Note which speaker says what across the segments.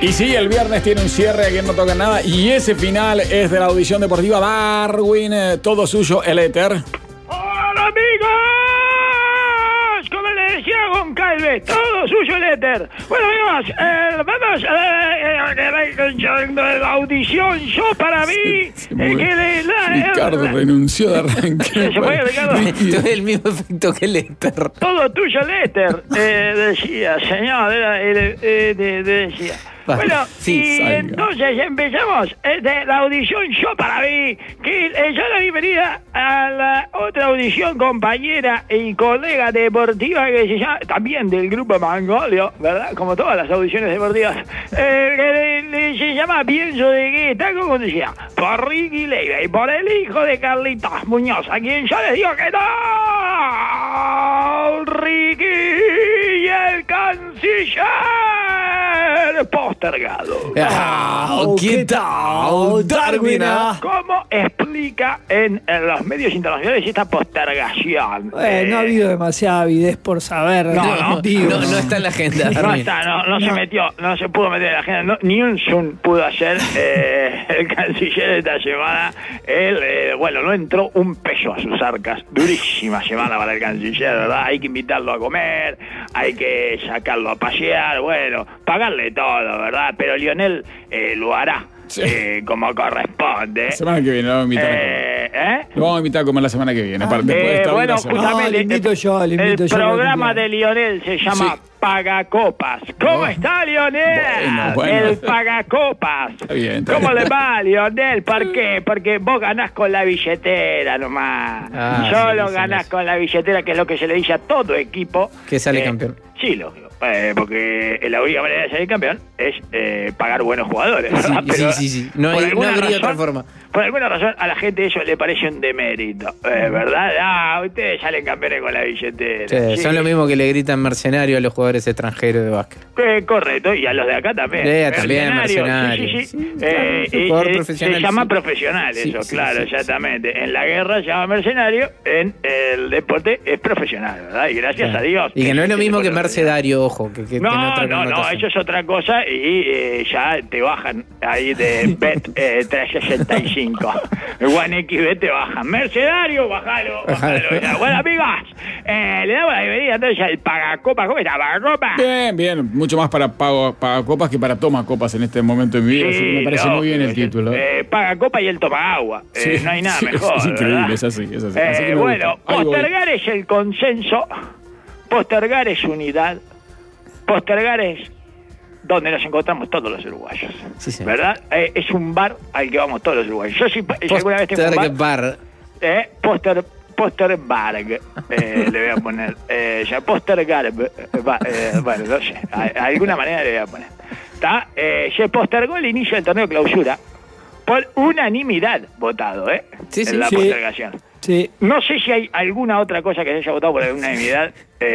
Speaker 1: Y sí, el viernes tiene un cierre, aquí no toca nada. Y ese final es de la audición deportiva Darwin. Todo suyo, el éter.
Speaker 2: ¡Hola, amigos! Como le decía Goncalves, todo suyo el éter. Bueno, amigos, vamos a la audición Yo para mí.
Speaker 1: Ricardo renunció de arranque.
Speaker 2: ¿Se fue, Ricardo?
Speaker 3: Tuve el mismo efecto que el éter.
Speaker 2: Todo tuyo el éter, decía, señor, decía. Bueno,
Speaker 3: sí,
Speaker 2: y entonces empezamos la audición Yo para mí, que yo la bienvenida a la otra audición compañera y colega deportiva que se llama, también del grupo Mangolio, ¿verdad? Como todas las audiciones deportivas, que se llama Pienso de qué está conducida por Ricky Leiva y por el hijo de Carlitos Muñoz, a quien yo les digo que no, Ricky y el canciller postergado.
Speaker 3: ¿Qué tal, Darwin?
Speaker 2: ¿Cómo explica en los medios internacionales esta postergación?
Speaker 4: No ha habido demasiada avidez por saber.
Speaker 3: No está en la agenda.
Speaker 2: No se pudo meter en la agenda. Ni un Zoom pudo hacer el canciller esta semana. Él, no entró un peso a sus arcas. Durísima semana para el canciller, ¿verdad? Hay que invitarlo a comer, hay que sacarlo a pasear, pagarle todo, ¿verdad? Pero Lionel lo hará. Sí. Como corresponde.
Speaker 1: La semana que viene lo vamos a invitar a comer. Lo vamos a invitar a comer la semana que viene.
Speaker 2: Justamente el programa de Lionel se llama Pagacopas. ¿Cómo está, Lionel?
Speaker 1: Bueno.
Speaker 2: El Pagacopas.
Speaker 1: Está bien.
Speaker 2: ¿Cómo le va, Lionel? ¿Por qué? Porque vos ganás con la billetera nomás. Solo ganás con la billetera, que es lo que se le dice a todo equipo
Speaker 3: que sale campeón.
Speaker 2: Sí, lógico. Porque la única manera de salir campeón es pagar buenos jugadores, ¿verdad?
Speaker 3: Sí. No habría otra forma.
Speaker 2: Por alguna razón a la gente eso le parece un demérito, ¿verdad? Ustedes salen campeones con la billetera.
Speaker 3: Son lo mismo que le gritan mercenario a los jugadores extranjeros de básquet.
Speaker 2: Correcto, y a los de acá también.
Speaker 3: También mercenario.
Speaker 2: Se llama profesional eso, claro, exactamente. En la guerra se llama mercenario, en el deporte es profesional, ¿verdad? Y gracias a Dios.
Speaker 3: Y que no es lo mismo que mercedario, ojo.
Speaker 2: No, eso es otra cosa y ya te bajan ahí de Bet 365. One XB te bajan. Mercenario, bájalo. Bueno, amigas, le damos la bienvenida entonces al Pagacopas. ¿Cómo está, Pagacopas?
Speaker 1: Bien. Mucho más para Pagacopas que para Tomacopas en este momento de mi vida. Así que me parece muy bien el título.
Speaker 2: Pagacopas y el Tomagua. No hay nada mejor.
Speaker 1: Es increíble, ¿verdad? Es así. Así que
Speaker 2: postergar es el consenso. Postergar es unidad. Postergar es donde nos encontramos todos los uruguayos, ¿verdad? Es un bar al que vamos todos los uruguayos. Yo si alguna vez tengo un bar. Postergarg, le voy a poner. Postergarg, bueno, no sé. Alguna manera le voy a poner. Se postergó el inicio del torneo de clausura por unanimidad votado, en la postergación.
Speaker 4: Sí.
Speaker 2: No sé si hay alguna otra cosa que se haya votado por unanimidad.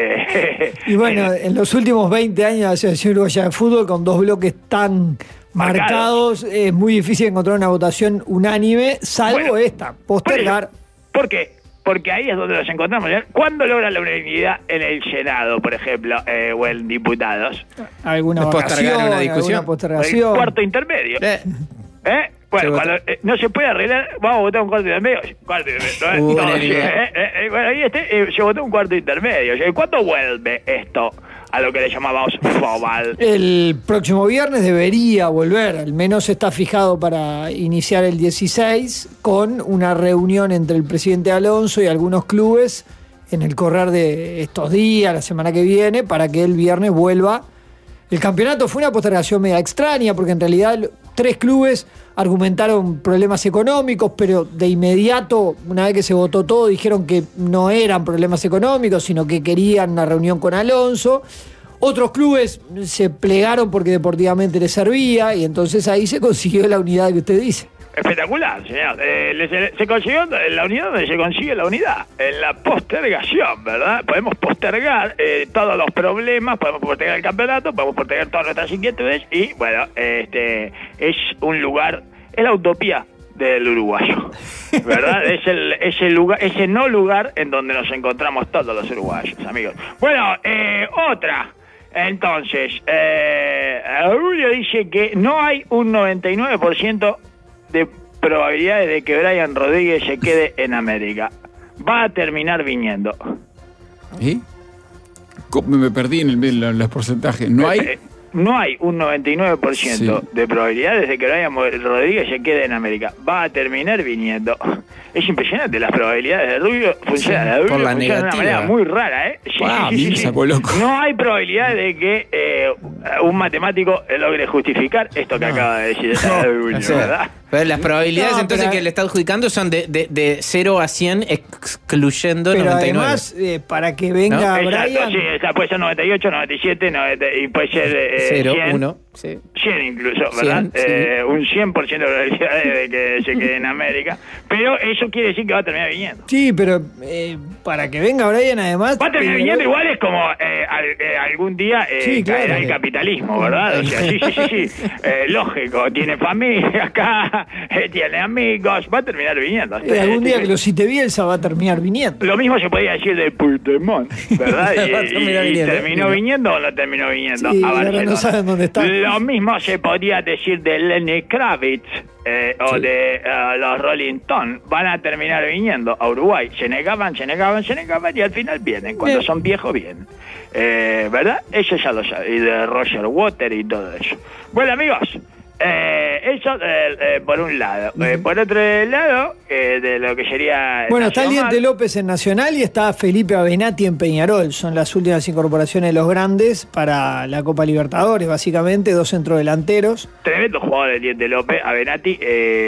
Speaker 4: Y bueno, en los últimos 20 años de la Asociación Uruguaya de Fútbol, con dos bloques tan marcados, es muy difícil encontrar una votación unánime, salvo esta, postergar.
Speaker 2: ¿Por qué? Porque ahí es donde nos encontramos. ¿Cuándo logra la unanimidad en el Senado, por ejemplo, o en diputados?
Speaker 4: ¿Alguna votación,
Speaker 3: una discusión?
Speaker 4: Postergación?
Speaker 2: El cuarto intermedio. Bueno, cuando no se puede arreglar, vamos a votar un cuarto intermedio. Ahí se votó un cuarto intermedio. ¿Cuándo vuelve esto a lo que le llamamos FOBAL?
Speaker 4: El próximo viernes debería volver, al menos está fijado para iniciar el 16, con una reunión entre el presidente Alonso y algunos clubes en el correr de estos días, la semana que viene, para que el viernes vuelva. El campeonato fue una postergación media extraña, porque en realidad 3 clubes argumentaron problemas económicos, pero de inmediato, una vez que se votó todo, dijeron que no eran problemas económicos, sino que querían una reunión con Alonso. Otros clubes se plegaron porque deportivamente les servía, y entonces ahí se consiguió la unidad que usted dice.
Speaker 2: Espectacular, señor. Se consiguió la unidad donde se consigue la unidad, en la postergación, ¿verdad? Podemos postergar todos los problemas, podemos postergar el campeonato, podemos postergar todas nuestras inquietudes y, es un lugar, es la utopía del uruguayo, ¿verdad? Es el lugar, ese no lugar en donde nos encontramos todos los uruguayos, amigos. Bueno, otra. Entonces, Rubio dice que no hay un 99% de probabilidades de que Brian Rodríguez se quede en América. Va a terminar viniendo.
Speaker 1: ¿Y? Me perdí en los porcentajes. ¿No hay?
Speaker 2: No hay un 99%
Speaker 1: Sí.
Speaker 2: de probabilidades de que Brian Rodríguez se quede en América. Va a terminar viniendo. Es impresionante, las probabilidades de Rubio funcionan.
Speaker 3: Sí,
Speaker 2: La de Rubio
Speaker 3: por la
Speaker 2: funciona de una
Speaker 3: negativa.
Speaker 2: manera muy rara, ¿eh? Sí,
Speaker 1: Ah, me sacó loco.
Speaker 2: No hay probabilidad de que un matemático logre justificar esto que acaba de decir Rubio,
Speaker 3: O sea,
Speaker 2: ¿verdad?
Speaker 3: pero las probabilidades
Speaker 4: No,
Speaker 3: entonces
Speaker 4: pero-
Speaker 3: que le está adjudicando son de 0 a 100, excluyendo
Speaker 4: Pero
Speaker 3: 99.
Speaker 4: además, para que venga
Speaker 3: ¿No?
Speaker 2: Exacto,
Speaker 4: Brian...
Speaker 2: sí, esa puede ser 98, 97, y puede ser
Speaker 3: 0,
Speaker 2: 100.
Speaker 3: 1. Sí.
Speaker 2: 100 incluso, ¿verdad?
Speaker 3: 100, sí.
Speaker 2: Un 100% de probabilidades de que se quede en América. Pero eso quiere decir que va a terminar viniendo.
Speaker 4: Sí, pero para que venga Brian además...
Speaker 2: Va a terminar
Speaker 4: pero-
Speaker 2: viniendo igual, es como algún día
Speaker 4: Sí,
Speaker 2: caerá
Speaker 4: claro.
Speaker 2: el capitalismo, ¿verdad? O sea, sí. Lógico, tiene familia acá, tiene amigos, va a terminar viniendo.
Speaker 4: algún día que lo cite Bielsa va a terminar viniendo.
Speaker 2: Lo mismo se podía decir de Puigdemont, ¿verdad?
Speaker 3: Va a terminar
Speaker 2: Y
Speaker 3: viniendo.
Speaker 2: terminó viniendo o no terminó viniendo
Speaker 4: Sí,
Speaker 2: a
Speaker 4: ahora no
Speaker 2: Barcelona.
Speaker 4: saben dónde está.
Speaker 2: Lo mismo se podía decir de Lenny Kravitz o
Speaker 3: Sí.
Speaker 2: de los Rolling Stones. Van a terminar viniendo a Uruguay. Se negaban y al final vienen. Cuando son viejos vienen. ¿Verdad? Eso ya lo sabe. Y de Roger Water y todo eso. Bueno, amigos. Eso por un lado. Por otro lado, de lo que sería...
Speaker 4: Bueno, está el
Speaker 2: Nacional.
Speaker 4: Diente López en Nacional y está Felipe Avenatti en Peñarol. Son las últimas incorporaciones de los grandes para la Copa Libertadores, básicamente, 2 centrodelanteros.
Speaker 2: Tremendo jugador el Diente López, Avenatti.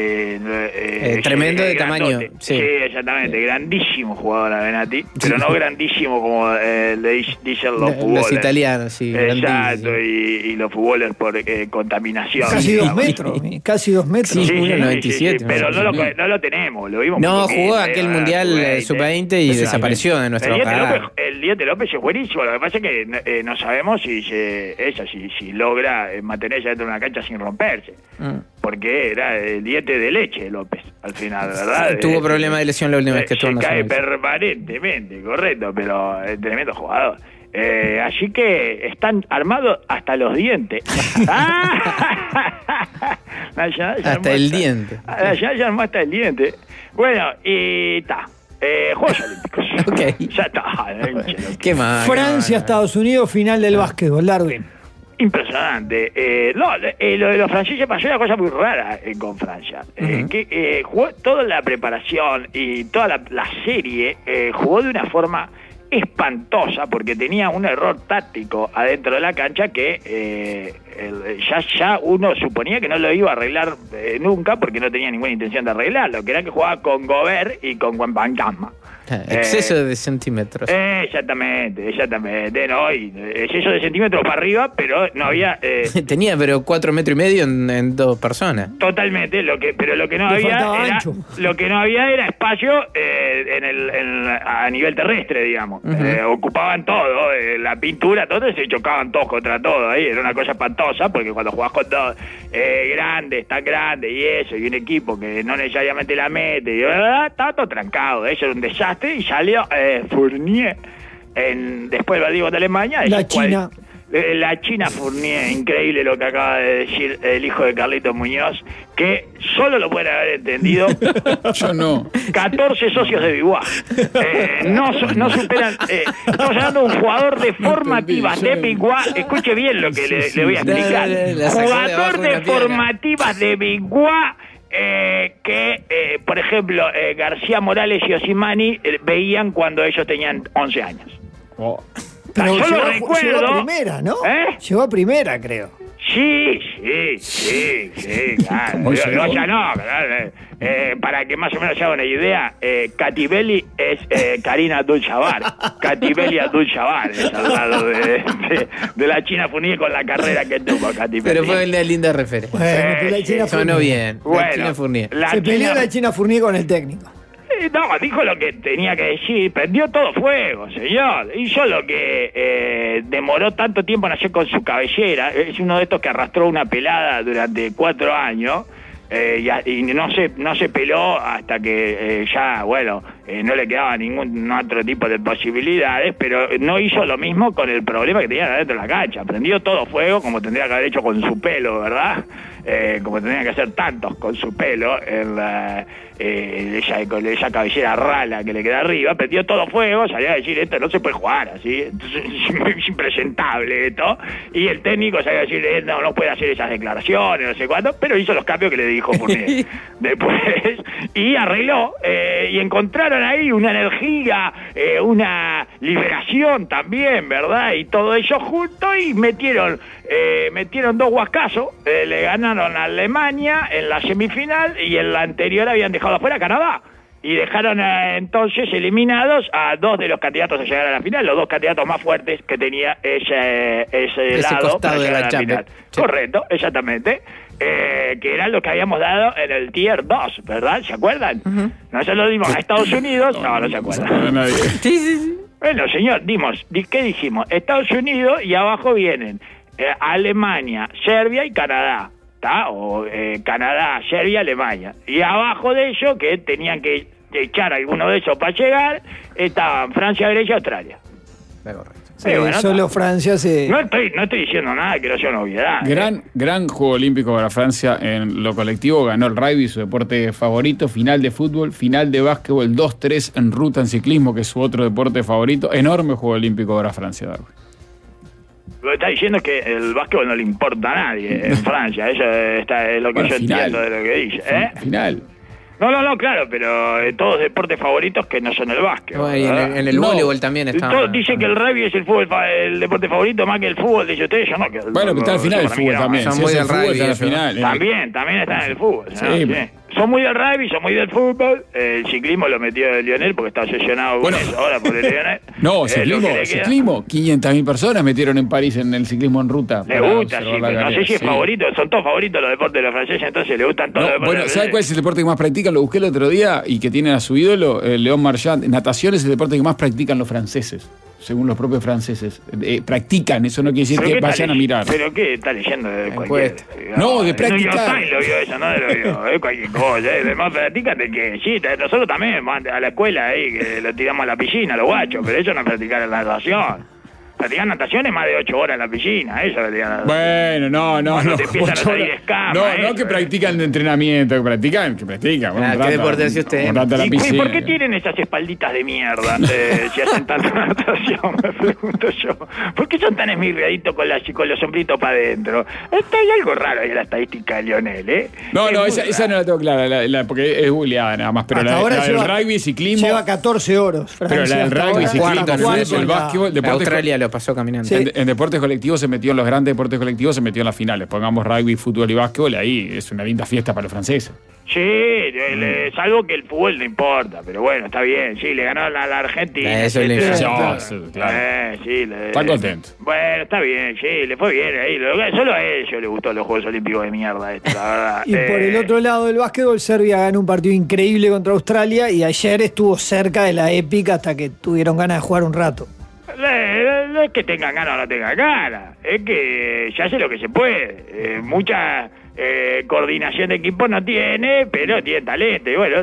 Speaker 3: Tremendo de tamaño,
Speaker 2: grandote.
Speaker 3: sí.
Speaker 2: Exactamente. Grandísimo jugador Avenatti, pero no grandísimo como le dicen los futboleros.
Speaker 3: Los italianos, sí.
Speaker 2: Exacto,
Speaker 3: grandísimos.
Speaker 2: y los futboleros por contaminación.
Speaker 4: Casi 2
Speaker 2: digamos.
Speaker 4: metros, casi 2 metros.
Speaker 3: Sí, 1,97,
Speaker 2: pero no
Speaker 3: sí.
Speaker 2: lo tenemos, lo vimos.
Speaker 3: No,
Speaker 2: muy poquito,
Speaker 3: jugó aquel mundial sub-20 y
Speaker 1: Exacto.
Speaker 3: desapareció de nuestro radar.
Speaker 2: El Diente López es buenísimo, lo que pasa es que no sabemos si logra mantenerse dentro de una cancha sin romperse. Porque era el diente de leche López, al final, ¿verdad?
Speaker 3: Tuvo problema de lesión la última vez que estuvo en
Speaker 2: Se cae
Speaker 3: Nacional.
Speaker 2: permanentemente, correcto, pero tremendo jugador. Así que están armados hasta los dientes. Nacional ya
Speaker 3: Hasta
Speaker 2: armó
Speaker 3: el diente.
Speaker 2: Nacional ya armó hasta el diente. Bueno, y está. Juegos Olímpicos.
Speaker 3: Ok.
Speaker 2: Ya está.
Speaker 3: ¿Qué más?
Speaker 4: Francia, Estados Unidos, final del básquetbol, Darwin.
Speaker 2: Impresionante. Lo de los franceses pasó una cosa muy rara con Francia. Que jugó toda la preparación y toda la serie, jugó de una forma espantosa porque tenía un error táctico adentro de la cancha que ya uno suponía que no lo iba a arreglar nunca porque no tenía ninguna intención de arreglarlo, que era que jugaba con Gobert y con Wembanyama.
Speaker 3: Exceso de centímetros.
Speaker 2: Exactamente, ¿no? Y exceso de centímetros para arriba, pero no había...
Speaker 3: Tenía, pero 4,5 metros en 2 personas.
Speaker 2: Totalmente, pero lo que no
Speaker 4: Le
Speaker 2: había
Speaker 4: faltaba
Speaker 2: era
Speaker 4: ancho.
Speaker 2: lo que no había era espacio a nivel terrestre, digamos. Ocupaban todo, la pintura, todo, se chocaban todos contra todo ahí. Era una cosa espantosa porque cuando jugás con dos grandes, tan grandes y eso, y un equipo que no necesariamente la mete, y estaba todo trancado. Eso era un desastre y salió Fournier después del Diego de Alemania.
Speaker 4: La China.
Speaker 2: La China Fournier, increíble lo que acaba de decir el hijo de Carlitos Muñoz, que solo lo pueden haber entendido
Speaker 1: Yo no.
Speaker 2: 14 socios de Biguá. No superan. Estamos hablando de un jugador de formativas de Biguá. Escuche bien lo que le voy a explicar.
Speaker 3: La sacó de abajo
Speaker 2: Jugador
Speaker 3: de
Speaker 2: de
Speaker 3: una piedra.
Speaker 2: formativas de Biguá. Por ejemplo, García Morales y Osimani veían cuando ellos tenían 11 años.
Speaker 4: Pero
Speaker 2: Yo lo
Speaker 4: llegó a
Speaker 2: recuerdo.
Speaker 4: primera, ¿no?
Speaker 2: ¿Eh?
Speaker 4: Llegó a primera, creo.
Speaker 2: Sí, claro.
Speaker 1: ¿Cómo llegó?
Speaker 2: O sea, no, claro, para que más o menos se haga una idea, Catibelli es Karina Abdul-Jabbar. Catibelli Abdul-Jabbar es al lado de la China Fournier con la carrera que tuvo Catibelli.
Speaker 3: Pero fue una linda referencia.
Speaker 4: Bueno, pero la China
Speaker 3: Sonó
Speaker 4: Fournier.
Speaker 3: bien. La
Speaker 2: Bueno,
Speaker 3: China Fournier.
Speaker 2: la
Speaker 4: Se peleó
Speaker 2: China-
Speaker 4: la China Fournier con el técnico.
Speaker 2: No, dijo lo que tenía que decir, prendió todo fuego, señor. Hizo lo que demoró tanto tiempo en hacer con su cabellera. Es uno de estos que arrastró una pelada durante 4 años y no se peló hasta que ya, bueno, no le quedaba ningún otro tipo de posibilidades, pero no hizo lo mismo con el problema que tenía adentro de la cancha. Prendió todo fuego, como tendría que haber hecho con su pelo, ¿verdad? Como tendrían que hacer tantos con su pelo, con esa cabellera rala que le queda arriba, prendió todo fuego, salió a decir, esto no se puede jugar así, entonces, es impresentable esto, y el técnico salió a decir, no puede hacer esas declaraciones, no sé cuánto, pero hizo los cambios que le dijo Fournier después, y arregló, y encontraron ahí una energía, una liberación también, ¿verdad? Y todo eso junto, y metieron 2 guascazos, le ganaron a Alemania en la semifinal, y en la anterior habían dejado afuera a Canadá, y dejaron entonces eliminados a 2 de los candidatos a llegar a la final, los 2 candidatos más fuertes que tenía ese lado
Speaker 3: costado de la
Speaker 2: final.
Speaker 3: Sí.
Speaker 2: Correcto, exactamente. Que eran los que habíamos dado en el Tier 2, ¿verdad? ¿Se acuerdan? Nosotros lo dimos a Estados Unidos, no se acuerdan.
Speaker 3: Sí.
Speaker 2: Bueno, señor, ¿qué dijimos? Estados Unidos, y abajo vienen Alemania, Serbia y Canadá, ¿está? O Canadá, Serbia, Alemania. Y abajo de eso, que tenían que echar alguno de esos para llegar, estaban Francia, Grecia y Australia.
Speaker 3: Correcto.
Speaker 4: Sí, solo Francia se...
Speaker 2: No estoy diciendo nada que no sea una obviedad.
Speaker 1: Gran juego olímpico para Francia en lo colectivo. Ganó el rugby, su deporte favorito. Final de fútbol, final de básquetbol, 2-3 en ruta en ciclismo, que es su otro deporte favorito. Enorme juego olímpico para Francia, Darwin.
Speaker 2: Lo que está diciendo es que el básquetbol no le importa a nadie en Francia. Eso es lo que yo entiendo de lo que dice.
Speaker 1: Final.
Speaker 2: No, claro, pero todos deportes favoritos que no son el básquet.
Speaker 3: Bueno, y en el voleibol también está.
Speaker 2: Todos dicen que el rugby es el deporte favorito más que el fútbol, dice usted, yo no.
Speaker 1: Bueno, pero está al final el fútbol también.
Speaker 3: Son muy del rugby.
Speaker 1: Al final.
Speaker 2: También está en el fútbol.
Speaker 1: Sí.
Speaker 2: Son muy del rugby, son muy del fútbol. El ciclismo lo metió el Lionel porque está obsesionado con eso ahora por el Lionel.
Speaker 1: No, ciclismo. 500.000 personas metieron en París en el ciclismo en ruta.
Speaker 2: Le gusta, sí, pero no sé si es favorito. Son todos favoritos los deportes de los franceses, entonces le gustan todos los deportes.
Speaker 1: Bueno, ¿sabes cuál es el deporte que más practican? Lo busqué el otro día y que tienen a su ídolo, León Marchand. Natación es el deporte que más practican los franceses, según los propios franceses. Practican, eso no quiere decir que vayan a mirar.
Speaker 2: ¿Pero qué está leyendo de cualquier?
Speaker 1: No, de practicar.
Speaker 2: No lo vio eso, no lo vio. Es cualquier cosa. Además, practican de que sí, nosotros también a la escuela ahí, que lo tiramos a la piscina, los guachos, pero ellos no practican la natación. Practicar natación es más de 8 horas en la piscina, eso es practicar.
Speaker 1: Bueno, no.
Speaker 2: Te empiezan a salir escamas.
Speaker 1: No que practican de entrenamiento, que practican.
Speaker 3: ¿Qué deporte hace usted?
Speaker 2: ¿Y por qué tienen esas espalditas de mierda si hacen tanta natación? Me pregunto yo. ¿Por qué son tan esmirriaditos con los sombritos para adentro? Hay algo raro ahí en la estadística de Lionel, ¿eh?
Speaker 1: No, esa no la tengo clara, porque es googleada nada más. Pero la del rugby, ciclismo...
Speaker 4: Lleva 14 oros.
Speaker 1: Pero la del rugby, ciclismo, el básquetbol...
Speaker 3: Australia lo pasó caminando.
Speaker 4: Sí.
Speaker 1: En deportes colectivos se metió en los grandes deportes colectivos, se metió en las finales. Pongamos rugby, fútbol y básquetbol, ahí es una linda fiesta para los franceses.
Speaker 2: Sí, salvo que el fútbol no importa, pero bueno, está bien. Sí, le ganó a la Argentina.
Speaker 3: Eso le
Speaker 1: claro.
Speaker 2: Está
Speaker 1: contento.
Speaker 2: Bueno, está bien, sí, le fue bien ahí. Solo a ellos le gustó los Juegos Olímpicos de mierda, la verdad.
Speaker 4: Y por el otro lado del básquetbol, Serbia ganó un partido increíble contra Australia y ayer estuvo cerca de la épica hasta que tuvieron ganas de jugar un rato.
Speaker 2: No es que tengan ganas o no tengan ganas, es que se hace lo que se puede. Mucha coordinación de equipo no tiene, pero tiene talento. Y bueno,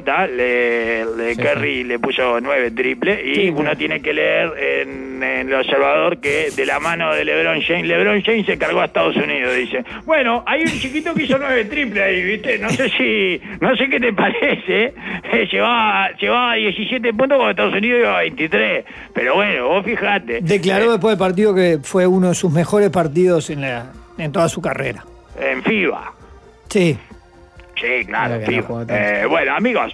Speaker 2: Curry le puso 9 triples y uno tiene que leer en el Observador que de la mano de LeBron James se cargó a Estados Unidos, dice. Bueno, hay un chiquito que hizo 9 triples ahí, ¿viste? No sé qué te parece. Llevaba 17 puntos cuando Estados Unidos iba a 23. Pero bueno, vos fijate.
Speaker 4: Declaró después del partido que fue uno de sus mejores partidos en toda su carrera.
Speaker 2: En FIBA.
Speaker 4: Sí.
Speaker 2: Sí, claro, FIBA. Bueno, amigos,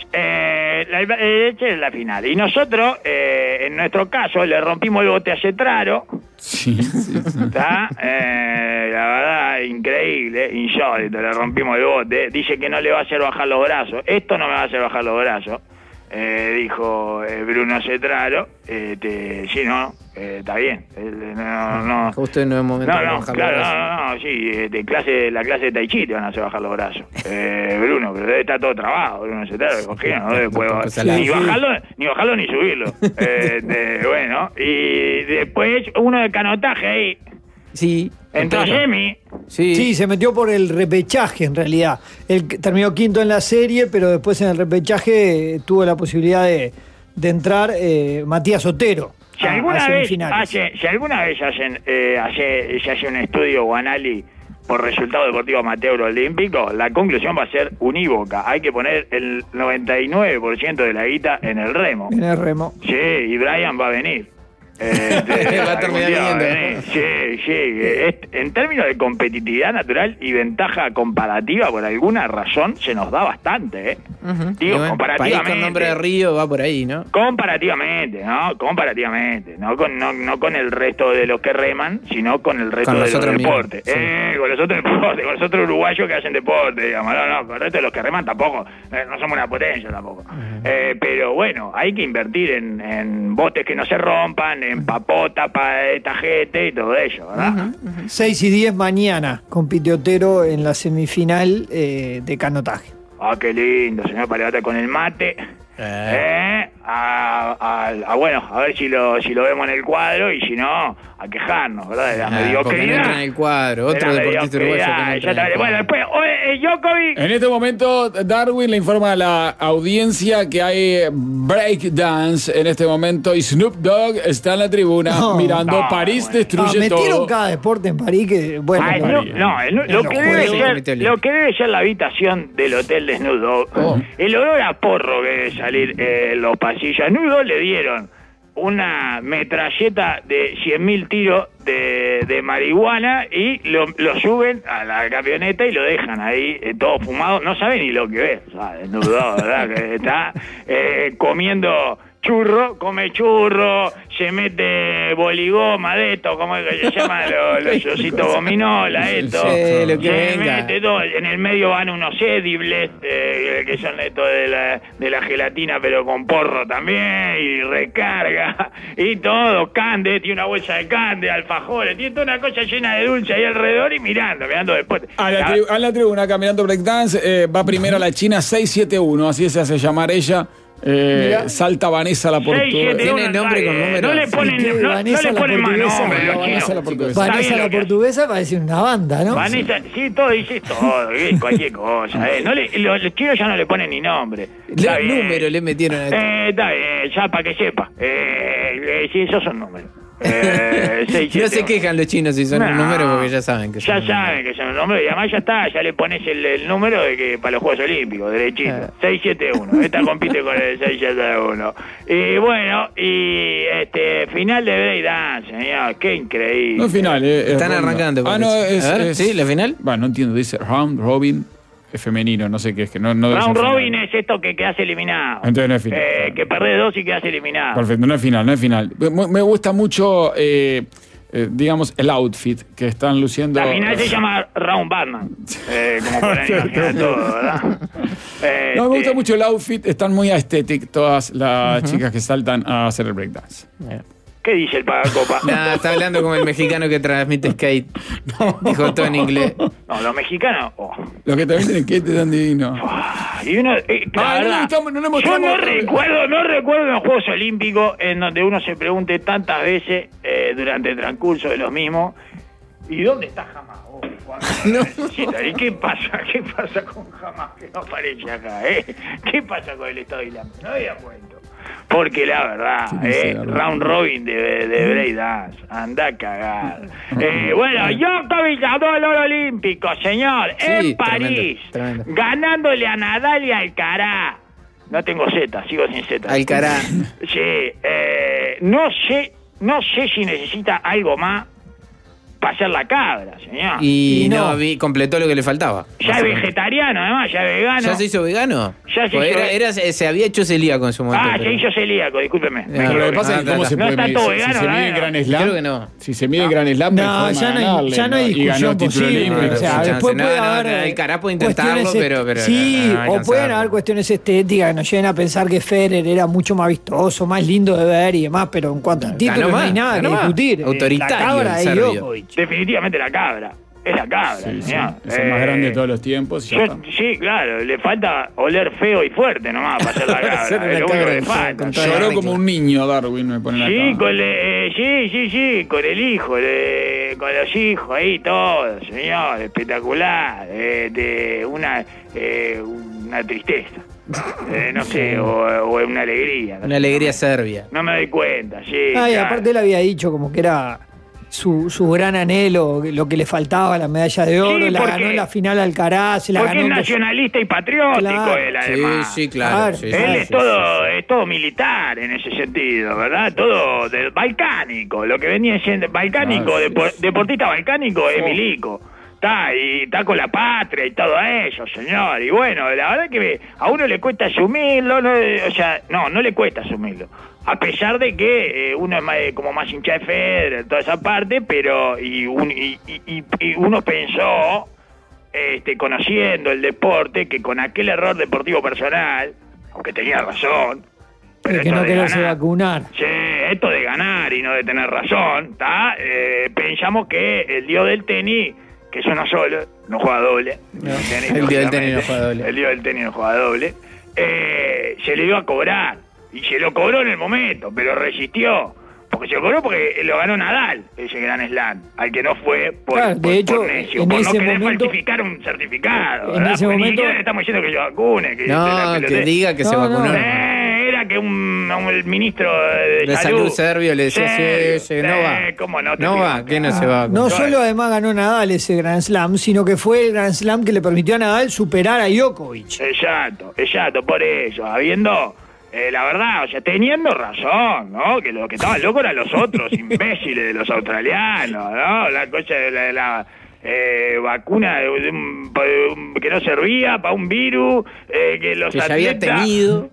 Speaker 2: esta es la final. Y nosotros, en nuestro caso, le rompimos el bote a Cetraro.
Speaker 1: Sí.
Speaker 2: ¿Está? La verdad, increíble, insólito, le rompimos el bote. Dice que no le va a hacer bajar los brazos. Esto no me va a hacer bajar los brazos. Dijo Bruno Cetraro. Sí, no, está bien. No.
Speaker 3: Justo no es momento de bajar los brazos.
Speaker 2: Sí, la clase de Tai Chi te van a hacer bajar los brazos. Bruno, pero está todo trabado, Bruno Cetraro, no debe ni bajarlo ni subirlo. Bueno, y después uno de canotaje ahí.
Speaker 3: Sí.
Speaker 2: Entró Semi.
Speaker 4: Sí, se metió por el repechaje en realidad. Él terminó quinto en la serie, pero después en el repechaje tuvo la posibilidad de de entrar Matías Otero.
Speaker 2: Si alguna vez se hace un estudio o análisis por resultado deportivo amateur olímpico, la conclusión va a ser unívoca. Hay que poner el 99% de la guita en el remo.
Speaker 4: En el remo.
Speaker 2: Sí, y Brian va a venir.
Speaker 3: Va a terminar viniendo.
Speaker 2: Sí. En términos de competitividad natural y ventaja comparativa, por alguna razón, se nos da bastante,
Speaker 3: Uh-huh.
Speaker 2: Digo,
Speaker 3: Bueno,
Speaker 2: comparativamente.
Speaker 3: país con nombre de río va por ahí, ¿no?
Speaker 2: Comparativamente. No con el resto de los que reman, sino con el resto
Speaker 3: Con
Speaker 2: de
Speaker 3: los
Speaker 2: los
Speaker 3: otros
Speaker 2: deportes.
Speaker 3: mismos, sí.
Speaker 2: Con los otros deportes, con los otros uruguayos que hacen deporte, digamos. No, con el resto de los que reman tampoco. No somos una potencia tampoco.
Speaker 3: Uh-huh.
Speaker 2: Pero bueno, hay que invertir en botes que no se rompan, en papota para tajete y todo eso, ¿verdad?
Speaker 4: 6 y 10 mañana compite Otero en la semifinal de canotaje.
Speaker 2: Ah, qué lindo, señor Paleta, con el mate. Bueno, a ver si lo vemos en el cuadro y si no, a quejarnos, ¿verdad? De la
Speaker 3: Porque no
Speaker 2: mediocridad.
Speaker 3: entra en el cuadro. Otro deportista uruguayo que no entra en el
Speaker 2: Exactamente. Bueno,
Speaker 3: cuadro.
Speaker 2: después, Djokovic.
Speaker 1: En este momento, Darwin le informa a la audiencia que hay breakdance en este momento y Snoop Dogg está en la tribuna mirando París destruye
Speaker 4: metieron
Speaker 1: todo.
Speaker 4: cada deporte en París que, bueno,
Speaker 2: Ay, lo que debe ser la habitación del hotel de Snoop Dogg, el olor a porro que debe salir en los pasillos. A Snoop Dogg le dieron una metralleta de 100.000 tiros de marihuana y lo suben a la camioneta y lo dejan ahí todo fumado. No sabe ni lo que ve, ¿sabes? Snoop Dogg, ¿verdad? Que está comiendo churro, come churro, se mete boligoma de esto, ¿cómo es que se llaman los ositos gominola, esto?
Speaker 3: Sí, lo que
Speaker 2: se
Speaker 3: venga.
Speaker 2: mete todo, en el medio van unos edibles, que son esto de la gelatina, pero con porro también, y recarga, y todo, cande, tiene una bolsa de cande, alfajores, tiene toda una cosa llena de dulce ahí alrededor y mirando después.
Speaker 1: A la tribuna caminando breakdance va primero la China 671, así se hace llamar ella. Salta Vanessa la portuguesa.
Speaker 3: Tiene nombre con número.
Speaker 2: No le ponen,
Speaker 4: Vanessa la
Speaker 2: más
Speaker 4: portuguesa.
Speaker 2: nombre, los
Speaker 1: Vanessa
Speaker 2: chinos.
Speaker 1: la portuguesa.
Speaker 2: Está
Speaker 4: Vanessa
Speaker 2: bien
Speaker 4: la
Speaker 2: lo que
Speaker 4: portuguesa parece una banda, ¿no?
Speaker 2: Vanessa, sí, todo dice todo, cualquier cosa. Los chinos ya no le ponen ni nombre. Está bien.
Speaker 3: Número le metieron a esto.
Speaker 2: Está bien, ya para que sepa. Sí, esos son números.
Speaker 3: No se quejan los chinos si son un número porque ya saben que son un número.
Speaker 2: saben que son un número y además ya está, ya le pones el número de que para los Juegos Olímpicos, derechito. 671. Esta compite con el 671. Y bueno, final de breakdance, señor, qué increíble.
Speaker 1: No es final,
Speaker 3: Están
Speaker 1: ronda.
Speaker 3: arrancando.
Speaker 1: Ah, no, es
Speaker 3: ¿Sí? ¿La final?
Speaker 1: no entiendo, dice round robin, es femenino, no sé qué es, que no debe
Speaker 2: Round
Speaker 1: ser
Speaker 2: Robin
Speaker 1: final.
Speaker 2: es esto que quedas eliminado.
Speaker 1: Entonces no es final.
Speaker 2: Que perdés 2 y quedas eliminado.
Speaker 1: Perfecto, no es final. Me gusta mucho, digamos, el outfit que están luciendo.
Speaker 2: La final se llama Round Batman. Como pueden imaginar todo, ¿verdad?
Speaker 1: No, me gusta mucho el outfit, están muy aesthetic todas las chicas que saltan a hacer el breakdance.
Speaker 2: ¿Qué dice el pagacopa?
Speaker 3: Nah, está hablando como el mexicano que transmite skate. Dijo todo en inglés.
Speaker 2: No, los mexicanos.
Speaker 1: Los que también tienen que te dan divino.
Speaker 2: Y uno, la verdad,
Speaker 1: no le
Speaker 2: yo
Speaker 1: mostramos.
Speaker 2: no recuerdo en los Juegos Olímpicos en donde uno se pregunte tantas veces durante el transcurso de los mismos, ¿y dónde está Jamás? ¿Y qué pasa con Jamás que no aparece acá? ¿Qué pasa con el Estado Islámico? No había cuento. Porque la verdad, round robin de breakdance, anda a cagar. Bueno, Djokovic ganó el oro olímpico, señor, en París,
Speaker 3: tremendo.
Speaker 2: ganándole a Nadal y a Alcaraz. No tengo Z, sigo sin Z.
Speaker 3: Alcaraz.
Speaker 2: Sí, no sé si necesita algo más para hacer la cabra, señor.
Speaker 3: Y
Speaker 4: no.
Speaker 3: completó lo que le faltaba.
Speaker 2: Ya es vegetariano, además, ya es vegano.
Speaker 3: ¿Ya se hizo vegano?
Speaker 2: Ya se
Speaker 3: Pues
Speaker 2: hizo-
Speaker 3: se había hecho celíaco en su momento.
Speaker 2: Se
Speaker 3: pero-
Speaker 2: hizo celíaco, discúlpeme.
Speaker 1: Pero lo que pasa es que cómo se
Speaker 2: No
Speaker 1: puede
Speaker 2: está
Speaker 1: medir.
Speaker 2: todo
Speaker 1: Si
Speaker 2: vegano,
Speaker 1: se mide en
Speaker 2: ¿no?
Speaker 1: Gran Slam,
Speaker 3: Creo que no.
Speaker 1: Si se mide en Gran Slam,
Speaker 4: No,
Speaker 1: hay forma
Speaker 4: ya no
Speaker 1: de
Speaker 4: hay,
Speaker 1: ganarle,
Speaker 4: ya no hay
Speaker 1: Y ganó
Speaker 4: discusión
Speaker 1: título
Speaker 4: posible.
Speaker 1: olímpico.
Speaker 4: O sea,
Speaker 3: Chance.
Speaker 4: después puede
Speaker 3: No,
Speaker 4: haber
Speaker 3: Alcaraz puede intentarlo,
Speaker 4: cuestiones
Speaker 3: pero
Speaker 4: sí,
Speaker 3: no
Speaker 4: o
Speaker 3: alcanzar.
Speaker 4: pueden haber cuestiones estéticas que nos lleven a pensar que Federer era mucho más vistoso, más lindo de ver y demás, pero en cuanto a títulos no hay
Speaker 3: más,
Speaker 4: nada que
Speaker 3: ganó más.
Speaker 4: discutir.
Speaker 3: Autoritario
Speaker 4: La cabra
Speaker 3: el
Speaker 4: es
Speaker 3: serbio.
Speaker 4: Djokovic.
Speaker 2: Definitivamente la cabra. Es la cabra,
Speaker 1: Sí,
Speaker 2: señor.
Speaker 1: es el más grande de todos los tiempos. y ya está.
Speaker 2: Sí, claro, le falta oler feo y fuerte nomás para hacer la cabra.
Speaker 3: Hacer una
Speaker 2: Es lo único
Speaker 3: cabra
Speaker 2: que falta.
Speaker 3: con toda
Speaker 1: Lloró
Speaker 3: la
Speaker 1: como un niño Darwin, me pone
Speaker 2: Sí,
Speaker 1: acá.
Speaker 2: con el hijo, con los hijos ahí, todo, señor, espectacular. Una tristeza. No sé, o es una alegría.
Speaker 3: Una alegría serbia.
Speaker 2: No me doy cuenta, sí.
Speaker 4: Y
Speaker 2: claro.
Speaker 4: aparte él había dicho como que era su gran anhelo, lo que le faltaba, la medalla de oro,
Speaker 2: Sí,
Speaker 4: la
Speaker 2: porque-
Speaker 4: ganó en la final Alcaraz, se la
Speaker 2: Porque
Speaker 4: ganó
Speaker 2: es nacionalista y patriótico
Speaker 4: Claro.
Speaker 2: él, además.
Speaker 3: Sí, claro.
Speaker 4: Claro.
Speaker 3: Sí,
Speaker 2: Él
Speaker 3: sí,
Speaker 2: es
Speaker 3: sí,
Speaker 2: todo,
Speaker 3: sí.
Speaker 2: es todo militar en ese sentido, ¿verdad? Todo balcánico, lo que venía siendo balcánico, deportista balcánico es milico. Y está con la patria y todo eso, señor. Y bueno, la verdad que a uno le cuesta asumirlo, no le cuesta asumirlo. A pesar de que uno es como más hincha de Federer, toda esa parte, pero y uno pensó, conociendo el deporte, que con aquel error deportivo personal, aunque tenía razón, pero
Speaker 4: que
Speaker 2: esto
Speaker 4: no
Speaker 2: de
Speaker 4: quererse
Speaker 2: ganar,
Speaker 4: vacunar.
Speaker 2: sí, esto de ganar y no de tener razón, pensamos que el dios del tenis, que es uno solo, no juega doble.
Speaker 3: El dios del tenis no juega doble.
Speaker 2: El dios del tenis no juega doble. Se le iba a cobrar. Y se lo cobró en el momento, pero resistió. Porque se lo cobró porque lo ganó Nadal, ese gran slam, al que no fue por,
Speaker 4: Claro, de hecho,
Speaker 2: por necio,
Speaker 4: en
Speaker 2: por no
Speaker 4: ese
Speaker 2: querer
Speaker 4: momento-
Speaker 2: falsificar un certificado.
Speaker 4: en
Speaker 2: ¿verdad?
Speaker 4: ese
Speaker 2: Porque ni
Speaker 4: momento-
Speaker 2: siquiera le estamos diciendo que yo vacune. Que
Speaker 3: No, que diga que se
Speaker 4: No,
Speaker 3: vacunó.
Speaker 4: no.
Speaker 2: Era que el ministro
Speaker 3: De salud serbio le decía, sí, no va.
Speaker 2: ¿Cómo no?
Speaker 3: No va, que no se va.
Speaker 4: No solo además ganó Nadal ese Grand Slam, sino que fue el Grand Slam que le permitió a Nadal superar a Djokovic.
Speaker 2: Exacto, por eso, habiendo, la verdad, teniendo razón, ¿no? Que lo que estaban locos eran los otros imbéciles de los australianos, ¿no? La cosa de la vacuna que no servía para un virus, que los
Speaker 3: Que ya
Speaker 2: atletas,
Speaker 3: había tenido.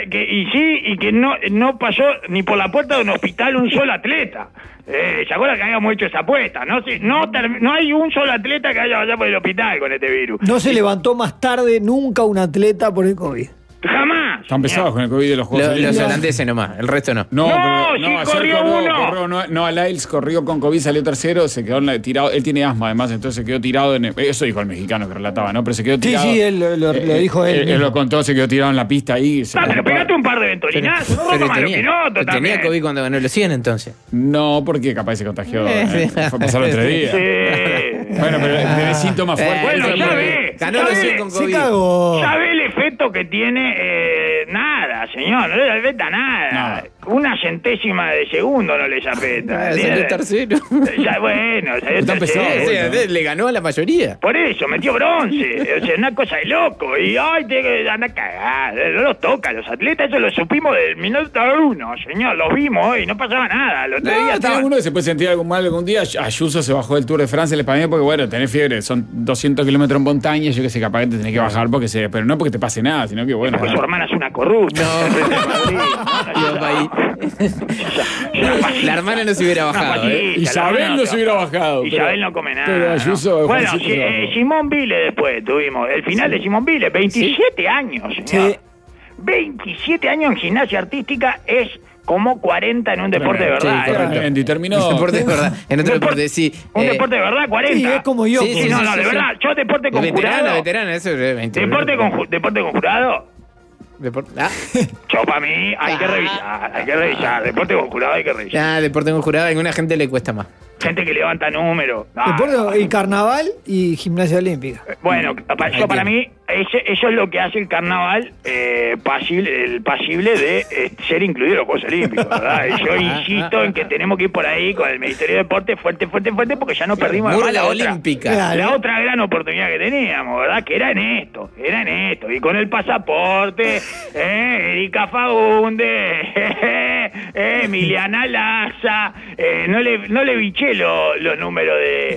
Speaker 2: que no pasó ni por la puerta de un hospital un solo atleta. ¿Se acuerdan que habíamos hecho esa apuesta? No hay un solo atleta que haya pasado por el hospital con este virus.
Speaker 4: No se levantó más tarde nunca un atleta por el COVID.
Speaker 2: Jamás.
Speaker 1: Están pesados con el COVID de los Juegos
Speaker 3: Los
Speaker 1: Olímpicos.
Speaker 3: holandeses nomás, el resto no.
Speaker 2: No, sí,
Speaker 1: ayer
Speaker 2: corrió uno.
Speaker 1: Noah Lyles corrió con COVID, salió tercero, se quedó tirado. Él tiene asma, además, entonces se quedó tirado. Eso dijo el mexicano que relataba, ¿no? Pero se quedó
Speaker 4: Sí,
Speaker 1: tirado.
Speaker 4: sí, él lo dijo él
Speaker 1: Él
Speaker 4: mismo.
Speaker 1: lo contó, se quedó tirado en la pista ahí.
Speaker 2: Pero pegate un par de ventolinazos, no
Speaker 3: Pero
Speaker 2: rompa los pilotos también.
Speaker 3: tenía COVID cuando ganó los 100 entonces.
Speaker 1: No, porque capaz se contagió. Fue pasar los 3 días.
Speaker 2: Sí.
Speaker 1: Bueno, pero tiene síntomas fuertes.
Speaker 2: Bueno,
Speaker 3: eso
Speaker 2: ya
Speaker 3: porque
Speaker 2: ves,
Speaker 3: ganó
Speaker 2: ya
Speaker 3: los
Speaker 2: ves.
Speaker 3: 100 con
Speaker 4: Se
Speaker 3: COVID.
Speaker 4: cagó.
Speaker 2: ¿Sabe el efecto que tiene? Nada, señor, no le afecta nada.
Speaker 1: Nada.
Speaker 2: Una centésima de segundo no les afecta.
Speaker 3: Salió tercero.
Speaker 2: Bueno, salió
Speaker 1: Están
Speaker 2: tercero.
Speaker 1: pesados,
Speaker 3: O sea, le ganó a la mayoría.
Speaker 2: Por eso, metió bronce. O sea, una cosa de loco. Y, anda a cagar. No los toca los atletas. Eso lo supimos del minuto 1, señor. Los vimos hoy. No pasaba nada. Los otro día
Speaker 1: Tiene
Speaker 2: estaban-
Speaker 1: uno que se puede sentir algo mal algún día. Ayuso se bajó del Tour de Francia el español porque, bueno, tenés fiebre. Son 200 kilómetros en montaña. Yo que sé, capaz que te tenés que bajar pero no porque te pase nada, sino que, bueno.
Speaker 2: Porque su hermana es una corrupta.
Speaker 3: Iba pa' ahí. La hermana no se hubiera bajado, ¿eh?
Speaker 1: Isabel no se hubiera bajado.
Speaker 2: Isabel no come nada.
Speaker 1: Pero Ayuso,
Speaker 2: ¿no? Bueno,
Speaker 1: Juancito se bajó.
Speaker 2: Simón Vile después tuvimos. El final de Simón Vile, 27 años, señor.
Speaker 4: Sí.
Speaker 2: 27 años en gimnasia artística es como 40 en un deporte de verdad.
Speaker 3: Sí,
Speaker 2: ¿eh?
Speaker 3: correcto.
Speaker 1: En determinado.
Speaker 3: Un deporte de verdad. En otro deporte, sí.
Speaker 2: Un deporte de verdad, 40.
Speaker 4: Sí, es como yo.
Speaker 3: Sí,
Speaker 2: Sí,
Speaker 3: sí,
Speaker 2: no,
Speaker 3: sí,
Speaker 2: no,
Speaker 3: sí,
Speaker 2: de
Speaker 3: sí.
Speaker 2: verdad. Yo deporte con jurado.
Speaker 3: Veterana, eso es 20.
Speaker 2: Deporte con jurado.
Speaker 3: Ah,
Speaker 2: Yo para mí hay que revisar. Deporte con jurado hay que revisar.
Speaker 3: ya, deporte con jurado, a alguna gente le cuesta más.
Speaker 2: Gente que levanta números. No,
Speaker 4: Deporte, el carnaval y gimnasia olímpica.
Speaker 2: Bueno, para mí, eso es lo que hace el carnaval pasible de ser incluido en los Juegos Olímpicos, ¿verdad? Y yo insisto en que tenemos que ir por ahí con el Ministerio de Deporte fuerte, porque ya no perdimos además
Speaker 3: Burla olímpica.
Speaker 4: Claro.
Speaker 2: la otra gran oportunidad que teníamos, ¿verdad? Que era en esto. Y con el pasaporte, Erika Fagunde, Emiliana Laza, no le biché los números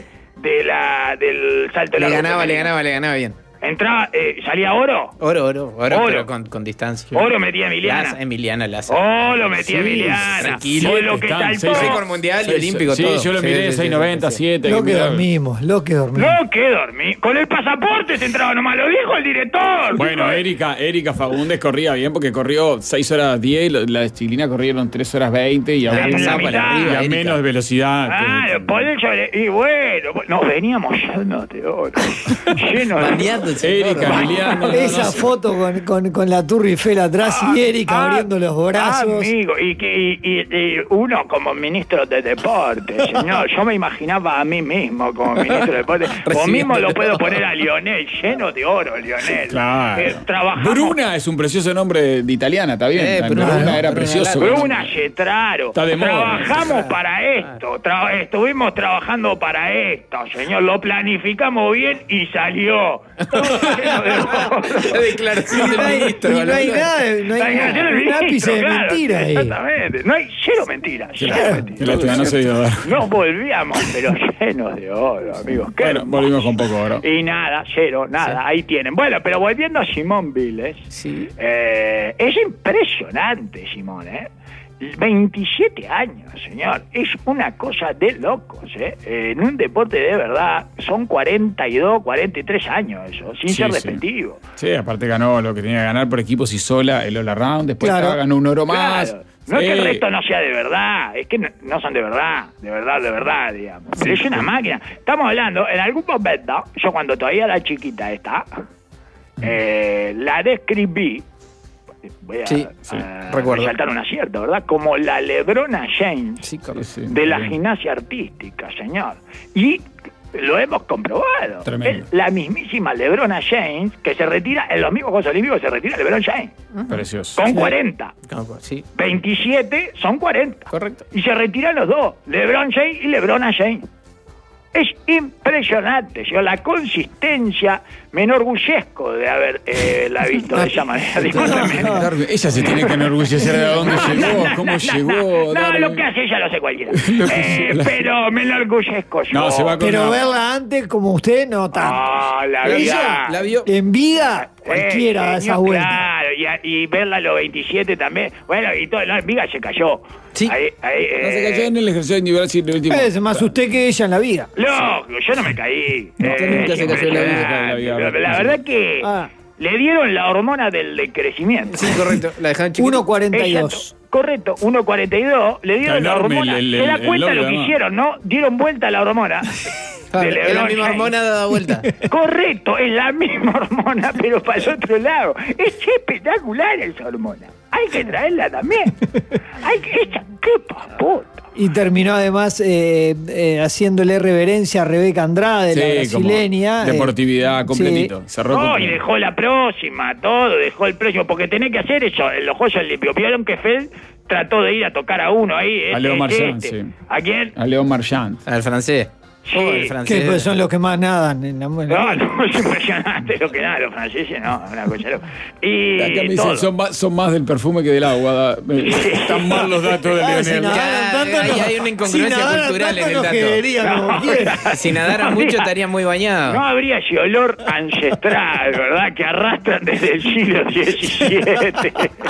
Speaker 2: del salto
Speaker 3: Le
Speaker 2: largo.
Speaker 3: ganaba bien.
Speaker 2: Entraba, salía oro.
Speaker 3: Oro,
Speaker 2: Oro.
Speaker 3: pero con distancia.
Speaker 2: Oro metía Emiliana.
Speaker 3: Emiliana Laza.
Speaker 2: Lo metía Emiliana.
Speaker 3: tranquilo.
Speaker 2: Fue lo que
Speaker 1: Están,
Speaker 2: saltó.
Speaker 1: sí,
Speaker 3: Récord mundial y olímpico,
Speaker 1: Sí,
Speaker 3: todo.
Speaker 1: yo lo miré,
Speaker 3: Sí,
Speaker 1: 6.90, 7.
Speaker 4: Lo que dormimos.
Speaker 2: No, que dormí. Con el pasaporte se entraba nomás, lo dijo el director.
Speaker 1: Bueno, Erika Fagundes corría bien porque corrió 6 horas 10, la chilina corrieron 3 horas 20 y a,
Speaker 2: Ah,
Speaker 1: menos-
Speaker 2: pasaba por arriba,
Speaker 1: y a
Speaker 3: Erika.
Speaker 1: menos velocidad.
Speaker 2: Ah, por eso, y bueno, nos veníamos llenos de oro. Llenos de
Speaker 3: Baneados
Speaker 1: Erika, Emiliano.
Speaker 4: Esa foto con la Torre Eiffel atrás y Erika abriendo los brazos.
Speaker 2: Amigo, y uno como ministro de deporte, señor. Yo me imaginaba a mí mismo como ministro de deporte. O mismo lo puedo poner a Lionel, lleno de oro, Lionel.
Speaker 1: Claro.
Speaker 2: Trabajamos.
Speaker 1: Bruna es un precioso nombre de italiana, está bien.
Speaker 3: Bruna
Speaker 1: Era precioso.
Speaker 2: Bruna Cetraro.
Speaker 1: Está de moda.
Speaker 2: Trabajamos para esto. Estuvimos trabajando para esto, señor. Lo planificamos bien y salió.
Speaker 3: La declaración del ministro.
Speaker 4: Y no hay nada, no hay un ápice de mentira ahí.
Speaker 2: Exactamente. No hay cero mentiras.
Speaker 1: Que la no se dio.
Speaker 2: Nos volvíamos, pero llenos de oro, amigos. Qué
Speaker 1: Bueno,
Speaker 2: hermoso.
Speaker 1: volvimos con poco oro.
Speaker 2: Y nada, cero, nada,
Speaker 3: Sí.
Speaker 2: ahí tienen. Bueno, pero volviendo a Simón Biles,
Speaker 3: Sí.
Speaker 2: Es impresionante, Simón, 27 años, señor. Es una cosa de locos, En un deporte de verdad son 42, 43 años eso, sin
Speaker 1: Sí,
Speaker 2: ser
Speaker 1: sí.
Speaker 2: despectivo.
Speaker 1: Sí, aparte ganó lo que tenía que ganar por equipos y sola, el All Around. Después
Speaker 4: Claro.
Speaker 1: ganó un oro más.
Speaker 2: Claro. No es que el resto no sea de verdad, es que no son de verdad, digamos. Pero es una máquina. Estamos hablando, en algún momento, yo cuando todavía era chiquita la describí, voy a,
Speaker 3: Sí, recuerdo.
Speaker 2: resaltar un acierto, ¿verdad? Como la LeBrona James
Speaker 3: Sí, correcto.
Speaker 1: Sí,
Speaker 2: de la
Speaker 1: bien.
Speaker 2: gimnasia artística, señor. Y lo hemos comprobado.
Speaker 1: Tremendo.
Speaker 2: Es la mismísima LeBrona James que se retira en los mismos Juegos Olímpicos, se retira LeBron James
Speaker 1: Precioso.
Speaker 2: con 40.
Speaker 3: Sí,
Speaker 2: 27 son 40.
Speaker 3: correcto.
Speaker 2: Y se retiran los dos, LeBron James y LeBrona James. Es impresionante, yo la consistencia, me enorgullezco de haber la visto de esa manera. Discúlpeme.
Speaker 1: Darwin, ella se tiene que enorgullecer de dónde llegó, cómo llegó.
Speaker 2: No,
Speaker 1: Darwin.
Speaker 2: lo que hace ella lo sé cualquiera.
Speaker 1: Lo que hace-
Speaker 2: Pero me enorgullezco yo.
Speaker 1: No, se va con-
Speaker 4: Pero
Speaker 1: No.
Speaker 4: verla antes como usted, no tanto.
Speaker 2: Ah, la
Speaker 3: Ella
Speaker 2: vida.
Speaker 3: la vio.
Speaker 4: En vida, cualquiera da esa
Speaker 2: señor,
Speaker 4: vuelta.
Speaker 2: Claro, y verla a los 27 también. Bueno, y todo, no, Viga se cayó.
Speaker 3: Sí.
Speaker 2: Ahí,
Speaker 1: No se cayó en el ejercicio individual, sí, el último.
Speaker 4: Es más usted que ella en la vida.
Speaker 2: Lógico, yo no me caí.
Speaker 1: Usted nunca se cayó en la vida,
Speaker 2: impresionante. La verdad que
Speaker 4: Ah.
Speaker 2: le dieron la hormona del decrecimiento.
Speaker 3: Sí, correcto. La dejaron chiquita.
Speaker 4: 1.42.
Speaker 2: Exacto. Correcto, 1.42, le dieron
Speaker 1: Está
Speaker 2: la
Speaker 1: enorme
Speaker 2: hormona.
Speaker 1: el
Speaker 2: ¿Se da cuenta
Speaker 1: logro,
Speaker 2: lo que
Speaker 1: además.
Speaker 2: hicieron, no? Dieron vuelta a la hormona.
Speaker 3: Claro,
Speaker 2: de
Speaker 3: es la
Speaker 2: LeBron
Speaker 3: misma
Speaker 2: James.
Speaker 3: hormona dada vuelta.
Speaker 2: Correcto, es la misma hormona, pero para el otro lado. Es espectacular esa hormona. Hay que traerla también. ¡Qué papota!
Speaker 4: Y terminó además haciéndole reverencia a Rebeca Andrade, la
Speaker 1: Sí, como
Speaker 4: brasileña.
Speaker 1: deportividad completito.
Speaker 4: sí.
Speaker 1: Cerró
Speaker 2: No, y
Speaker 1: completo.
Speaker 2: dejó la próxima, todo, dejó el próximo, porque tenés que hacer eso en los Juegos Olímpicos. Vieron que Feld trató de ir a tocar a uno ahí.
Speaker 1: A Leo Marchand, sí.
Speaker 2: ¿A quién?
Speaker 1: A León Marchand.
Speaker 3: Al francés.
Speaker 2: Sí.
Speaker 3: Oh, el
Speaker 4: Que
Speaker 3: francés.
Speaker 4: pues son los que más nadan en la
Speaker 2: No, es impresionante lo que nada, los franceses, no, una cosa loca. Y
Speaker 1: Acá me
Speaker 2: todo.
Speaker 1: dicen, son más del perfume que del agua. Están mal los datos de
Speaker 4: Ah, si
Speaker 1: Leonel.
Speaker 4: nadaran
Speaker 3: Ya,
Speaker 4: tanto,
Speaker 3: hay una incongruencia
Speaker 4: si nadaran
Speaker 3: cultural
Speaker 4: tanto,
Speaker 3: en el
Speaker 4: nos
Speaker 3: dato.
Speaker 4: quedarían como quiera.
Speaker 3: Si nadaran mucho estarían muy bañados.
Speaker 2: No habría ese olor ancestral, ¿verdad? Que arrastran desde el siglo XVII.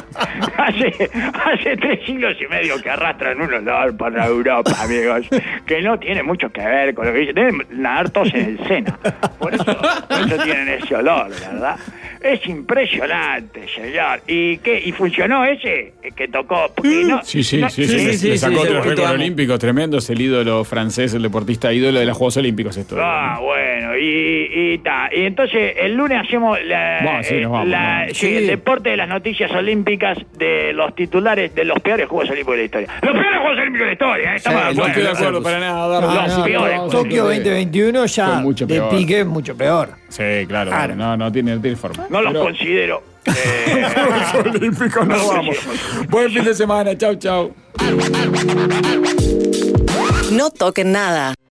Speaker 2: hace 3 siglos y medio que arrastran un olor para Europa, amigos, que no tiene mucho que ver con lo que dicen. Deben nadar todos en el Sena. Por eso tienen ese olor, ¿verdad? Es impresionante, señor. ¿Y qué? ¿Y funcionó ese que tocó? Porque no,
Speaker 1: Sí,
Speaker 2: no-
Speaker 1: le sacó
Speaker 3: sí,
Speaker 1: otro
Speaker 3: sí,
Speaker 1: récord
Speaker 3: amo.
Speaker 1: olímpico tremendo, es el ídolo francés, el deportista ídolo de los Juegos Olímpicos esto.
Speaker 2: Ah, bueno, y entonces el lunes hacemos
Speaker 1: Bueno, sí, nos vamos, ¿no?
Speaker 2: sí, el deporte de las noticias olímpicas de los titulares de los peores Juegos Olímpicos de la historia. Los peores Juegos Olímpicos de la historia, estamos
Speaker 3: Sí,
Speaker 2: de
Speaker 1: No
Speaker 2: acuerdo.
Speaker 1: estoy de acuerdo para nada, Darwin.
Speaker 4: Ah,
Speaker 2: Los
Speaker 4: no,
Speaker 2: peores.
Speaker 1: vamos a
Speaker 4: Tokio
Speaker 1: hablar de-
Speaker 4: 2021 ya
Speaker 1: Fue mucho
Speaker 4: de
Speaker 1: peor.
Speaker 4: pique mucho peor.
Speaker 1: Sí, claro,
Speaker 4: Claro.
Speaker 1: no tiene forma.
Speaker 2: No los
Speaker 1: Pero-
Speaker 2: considero.
Speaker 1: Juegos Olímpicos no vamos. Buen fin de semana, chau.
Speaker 5: No toquen nada.